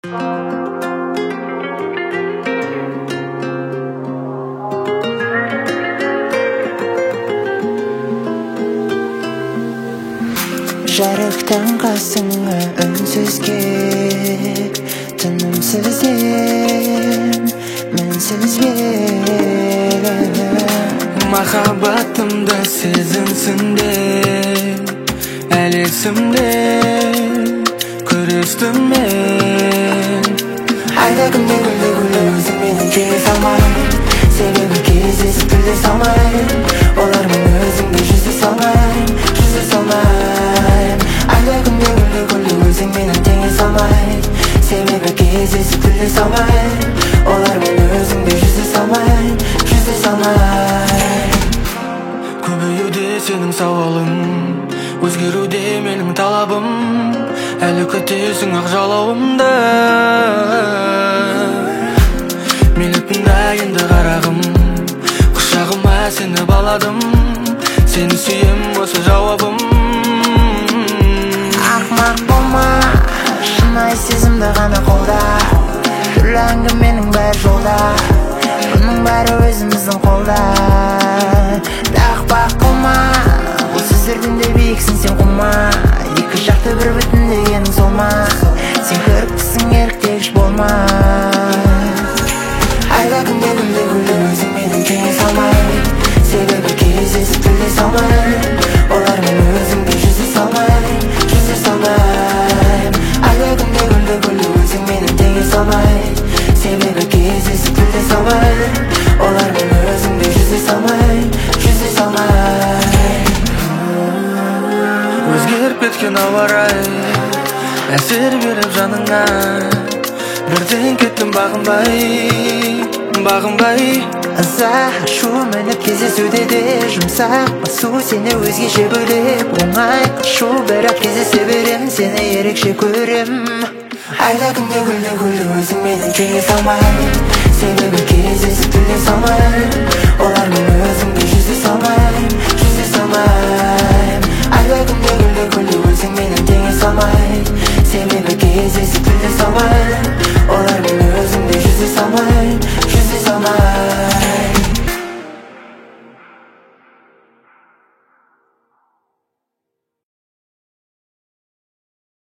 Жарықтан қасыңа үнсізге тынымсызден мінсізбе махаббатымды сезінсін де әлі есімде күрестім мен айда күнде өзің менің теңес алмай себебі кездесіп тілдесе алмай олармен өзіңді жүздесе алмай айда күнде өзің менің теңес алмай себебі кездесіп тілдесе алмай олармен өзіңді жүздесе алмай көбеюде сенің сауалың өзгеруде менің талабым әлі күтесің ақ жалауымды мені тыңда енді қарағым құшағыма сені баладым сені сүйем осы жауабым ақымақ болма шынайы сезімді ғана қолда түрлі әңгіменің бәрі жолда бұның бәрі өзіміздің қолда тақпақ қылма бұл сөздерден де биіксің сен қума екі жақты бір бүтін дегенің сол ма сен көріктісің еріктегіш болма айда күнде өзің менің теңесе алмай себебі кездесіп тілдесе алмай олармен өзіңді жүздесе алмай айда күнде өзің менің теңесе алмай себебі кездесіп тілдесе алмай олармен өзіңді жүздесе алмай өзгеріп кеткен ауа райы әсер беріп жаныңа бірден кеттім бағынбай ыза ашу мініп кездесуде де жұмсақ басу сені өзгеше бөлеп оңай қашу бірақ кездесе берем сені ерекше көрем айда күнде өзің менің теңесе алмай себебі кездесіп тілдесе алмай олармен өзіңді жүздесе алмай айда күнде өзің менің теңесе алмай себебі кездесіп тілдесе алмай олармен өзіңді жүздесе алмай